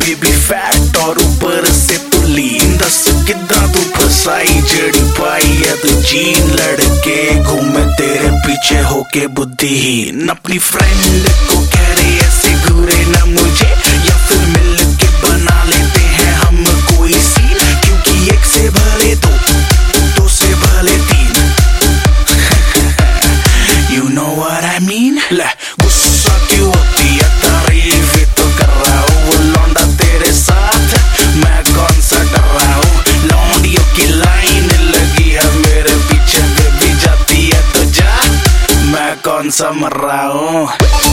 Baby fat और ऊपर से तू लीन, दस कितना तू फसाई जड़ी पाई है तू जीन। लड़के घूमे तेरे पीछे होके बुद्धिहीन, अपनी फ्रेंड को कह रहे ऐसे घूरे ना मुझे, या फिर मिल के बना लेते हैं हम कोई सीन, क्योंकि एक से भले दो से भले तीन। You know what I mean? ले गुस्सा क्यों होती है, तारीफ तो कर रहा हूँ, वो लौंडा तेरे साथ मैं कौन सा डर रहा हूँ। लौंडियों की लाइन लगी है मेरे पीछे, बेबी जाती है तो जा, मैं कौन सा मर रहा हूँ।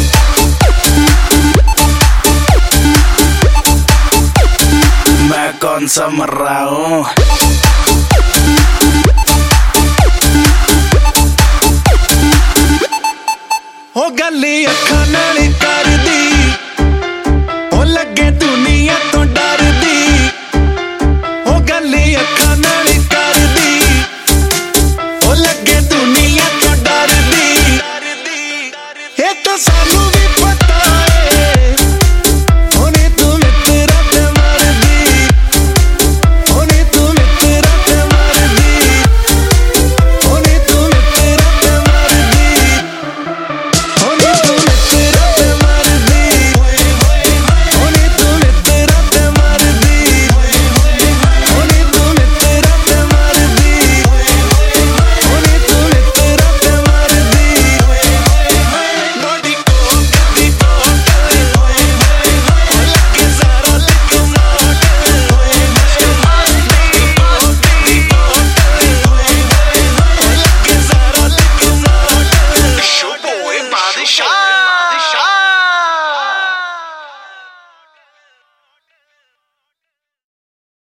मैं कौन सा मर रहा हूँ। हो गली अखां नाल कर